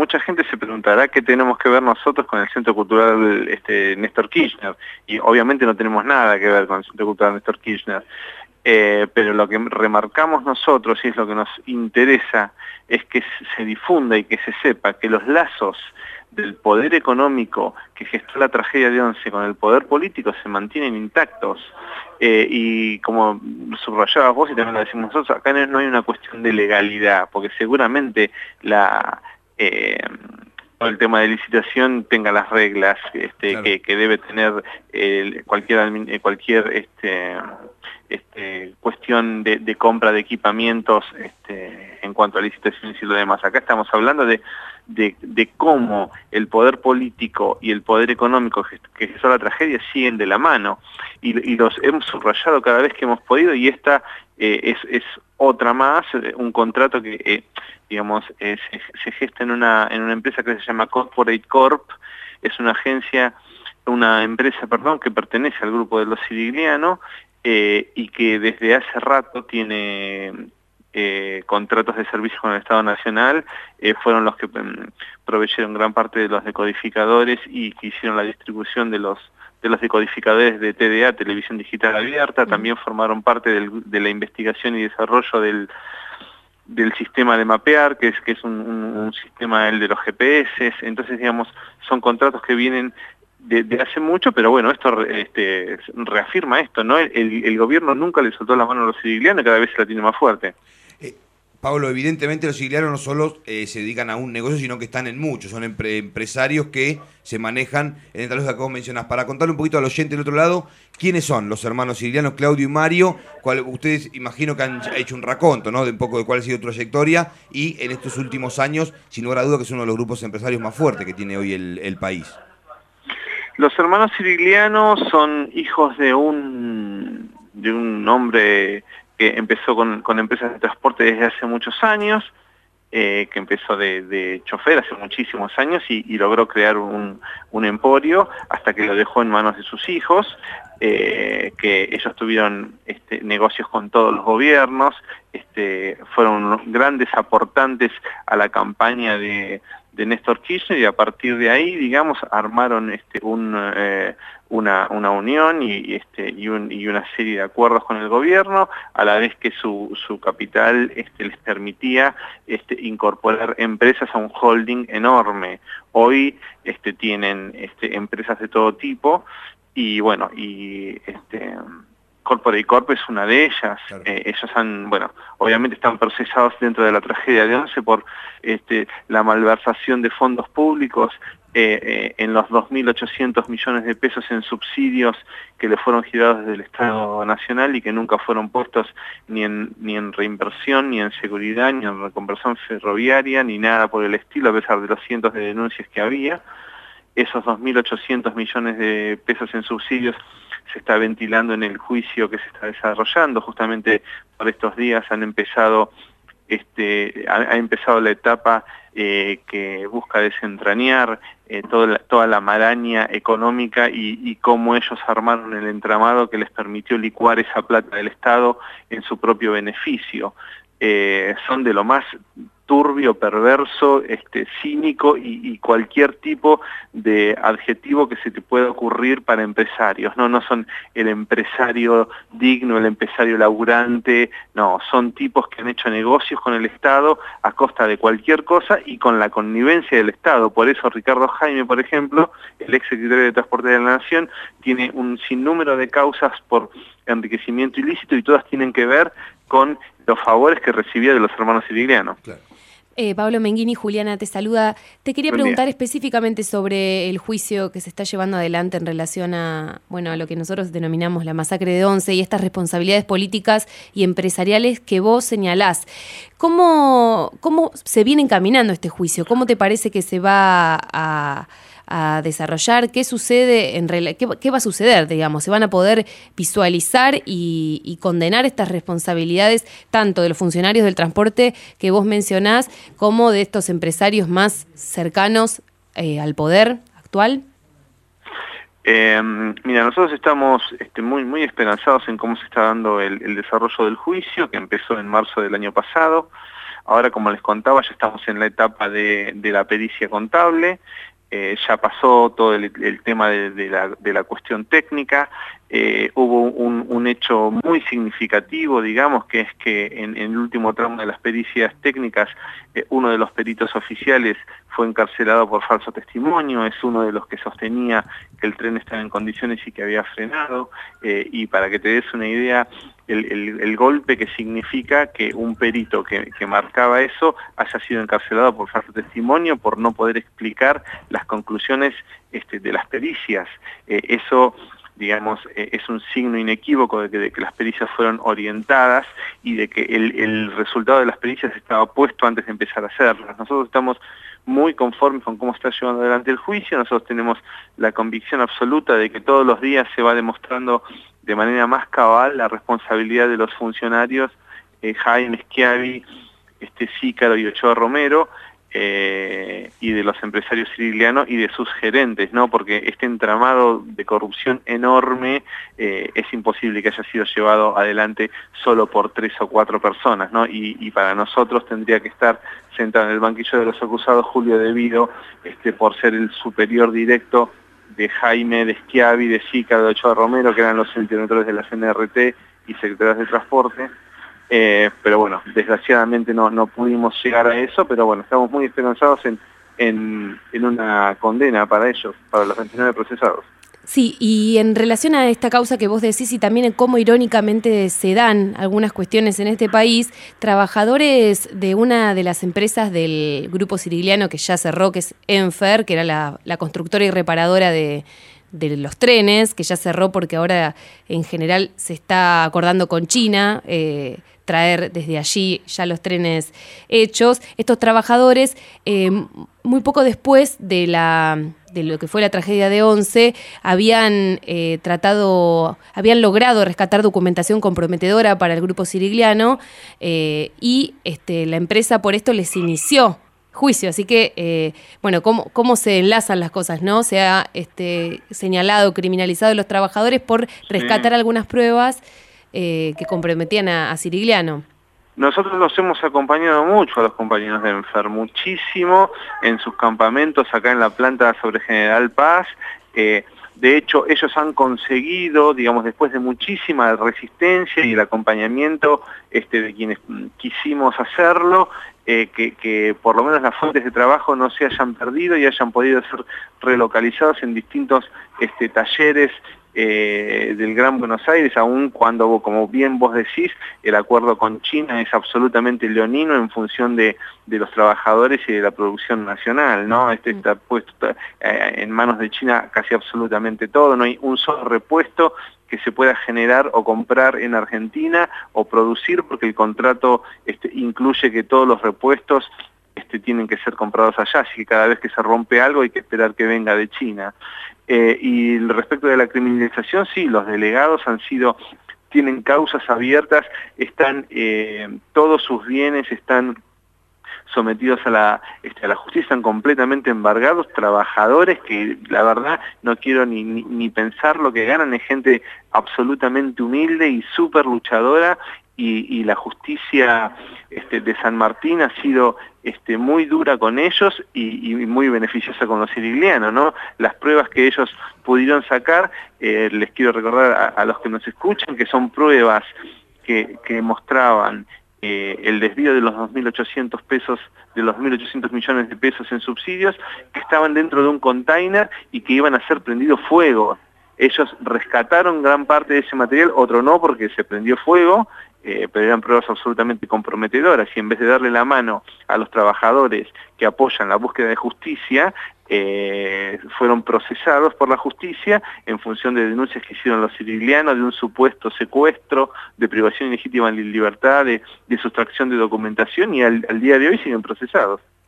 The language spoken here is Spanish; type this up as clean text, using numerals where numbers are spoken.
mucha gente se preguntará qué tenemos que ver nosotros con el Centro Cultural Néstor Kirchner, y obviamente no tenemos nada que ver con el Centro Cultural Néstor Kirchner, pero lo que remarcamos nosotros, y es lo que nos interesa, es que se difunda y que se sepa que los lazos del poder económico que gestó la tragedia de Once con el poder político se mantienen intactos. Y como subrayabas vos y también lo decimos nosotros, acá no hay una cuestión de legalidad, porque seguramente todo el tema de licitación tenga las reglas Claro. que debe tener cualquier cuestión de compra de equipamientos en cuanto a licitaciones y lo demás. Acá estamos hablando de cómo el poder político y el poder económico que gestó la tragedia siguen de la mano, y los hemos subrayado cada vez que hemos podido, y esta es otra más, un contrato que digamos se gesta en una empresa que se llama Corporate Corp. Es una empresa que pertenece al grupo de los Sirigliano, y que desde hace rato tiene contratos de servicio con el Estado Nacional. Fueron los que proveyeron gran parte de los decodificadores y que hicieron la distribución de los decodificadores de TDA, Televisión Digital Abierta. También formaron parte de la investigación y desarrollo del sistema de mapear, que es un sistema el de los GPS. Entonces, digamos, son contratos que vienen de hace mucho, pero bueno, esto reafirma esto, ¿no? El gobierno nunca le soltó la mano a los siriglianos y cada vez se la tiene más fuerte. Pablo, evidentemente los siriglianos no solo se dedican a un negocio, sino que están en muchos, son empresarios que se manejan en esta lógica que vos mencionás. Para contarle un poquito al oyente del otro lado, ¿quiénes son los hermanos siriglianos, Claudio y Mario? Ustedes imagino que han hecho un raconto, ¿no?, de un poco de cuál ha sido su trayectoria, y en estos últimos años, sin lugar a duda, que es uno de los grupos empresarios más fuertes que tiene hoy el país. Los hermanos siriglianos son hijos de un hombre que empezó con empresas de transporte desde hace muchos años, que empezó de chofer hace muchísimos años y logró crear un emporio hasta que lo dejó en manos de sus hijos, que ellos tuvieron negocios con todos los gobiernos, fueron grandes aportantes a la campaña de Néstor Kirchner, y a partir de ahí, digamos, armaron una unión y una serie de acuerdos con el gobierno, a la vez que su capital les permitía incorporar empresas a un holding enorme. Hoy tienen empresas de todo tipo, y bueno, Corporate Corp es una de ellas. Claro. Ellos obviamente están procesados dentro de la tragedia de Once por la malversación de fondos públicos, en los 2.800 millones de pesos en subsidios que le fueron girados desde el Estado Nacional y que nunca fueron puestos ni en reinversión, ni en seguridad, ni en reconversión ferroviaria, ni nada por el estilo, a pesar de los cientos de denuncias que había. Esos 2.800 millones de pesos en subsidios se está ventilando en el juicio que se está desarrollando. Justamente por estos días ha empezado la etapa que busca desentrañar toda la maraña económica y cómo ellos armaron el entramado que les permitió licuar esa plata del Estado en su propio beneficio. Son de lo más turbio, perverso, cínico y cualquier tipo de adjetivo que se te pueda ocurrir para empresarios. No son el empresario digno, el empresario laburante, no, son tipos que han hecho negocios con el Estado a costa de cualquier cosa y con la connivencia del Estado. Por eso Ricardo Jaime, por ejemplo, el ex secretario de Transporte de la Nación, tiene un sinnúmero de causas por enriquecimiento ilícito, y todas tienen que ver con los favores que recibía de los hermanos siriglianos. Claro. Pablo Menghini, Juliana te saluda. Te quería Buen preguntar día. específicamente sobre el juicio que se está llevando adelante en relación a lo que nosotros denominamos la masacre de Once y estas responsabilidades políticas y empresariales que vos señalás. ¿Cómo se viene encaminando este juicio? ¿Cómo te parece que se va a desarrollar? ¿Qué sucede qué va a suceder, digamos? ¿Se van a poder visualizar y condenar estas responsabilidades tanto de los funcionarios del transporte que vos mencionás como de estos empresarios más cercanos al poder actual? Mira, nosotros estamos muy esperanzados en cómo se está dando el desarrollo del juicio, que empezó en marzo del año pasado. Ahora, como les contaba, ya estamos en la etapa de la pericia contable. Ya pasó todo el tema de la cuestión técnica. Hubo un hecho muy significativo, digamos, que es que en el último tramo de las pericias técnicas, uno de los peritos oficiales fue encarcelado por falso testimonio. Es uno de los que sostenía que el tren estaba en condiciones y que había frenado. Y para que te des una idea, el golpe que significa que un perito que marcaba eso haya sido encarcelado por falso testimonio, por no poder explicar las conclusiones de las pericias. Eso, digamos, es un signo inequívoco de que las pericias fueron orientadas y de que el resultado de las pericias estaba puesto antes de empezar a hacerlas. Nosotros estamos muy conformes con cómo está llevando adelante el juicio. Nosotros tenemos la convicción absoluta de que todos los días se va demostrando de manera más cabal la responsabilidad de los funcionarios Jaime Schiavi, Zícaro y Ochoa Romero, y de los empresarios sicilianos y de sus gerentes, ¿no? Porque este entramado de corrupción enorme es imposible que haya sido llevado adelante solo por 3 o 4 personas, ¿no? Y para nosotros tendría que estar sentado en el banquillo de los acusados Julio De Vido, por ser el superior directo de Jaime, de Schiavi, de Zícaro, de Ochoa Romero, que eran los interventores de la CNRT y secretarios de transporte. Pero bueno, desgraciadamente no pudimos llegar a eso, pero bueno, estamos muy esperanzados en una condena para ellos, para los 29 procesados. Sí, y en relación a esta causa que vos decís y también en cómo irónicamente se dan algunas cuestiones en este país, trabajadores de una de las empresas del grupo siciliano que ya cerró, que es Enfer, que era la constructora y reparadora de los trenes, que ya cerró porque ahora en general se está acordando con China traer desde allí ya los trenes hechos. Estos trabajadores, muy poco después de lo que fue la tragedia de Once, habían logrado rescatar documentación comprometedora para el grupo siciliano y la empresa por esto les inició juicio. Así que, bueno, cómo se enlazan las cosas, ¿no? Se ha señalado, criminalizado a los trabajadores por rescatar algunas pruebas que comprometían a Sirigliano. Nosotros los hemos acompañado mucho a los compañeros de Enfer, muchísimo en sus campamentos acá en la planta sobre General Paz. De hecho, ellos han conseguido, digamos, después de muchísima resistencia y el acompañamiento de quienes quisimos hacerlo, que por lo menos las fuentes de trabajo no se hayan perdido y hayan podido ser relocalizados en distintos talleres del Gran Buenos Aires, aun cuando, como bien vos decís, el acuerdo con China es absolutamente leonino en función de los trabajadores y de la producción nacional, ¿no? Está puesto en manos de China casi absolutamente todo, no hay un solo repuesto que se pueda generar o comprar en Argentina o producir, porque el contrato incluye que todos los repuestos tienen que ser comprados allá, así que cada vez que se rompe algo hay que esperar que venga de China. Y respecto de la criminalización, sí, los delegados tienen causas abiertas, todos sus bienes están sometidos a la justicia, están completamente embargados, trabajadores que la verdad no quiero ni pensar lo que ganan, es gente absolutamente humilde y súper luchadora, y la justicia de San Martín ha sido muy dura con ellos y muy beneficiosa con los sicilianos, ¿no? Las pruebas que ellos pudieron sacar, les quiero recordar a los que nos escuchan, que son pruebas que mostraban el desvío de los 2.800 pesos, de los 1.800 millones de pesos en subsidios, que estaban dentro de un container y que iban a ser prendido fuego. Ellos rescataron gran parte de ese material, otro no porque se prendió fuego, pero eran pruebas absolutamente comprometedoras, y en vez de darle la mano a los trabajadores que apoyan la búsqueda de justicia, fueron procesados por la justicia en función de denuncias que hicieron los sicilianos de un supuesto secuestro, de privación ilegítima de libertad, de sustracción de documentación, y al día de hoy siguen procesados.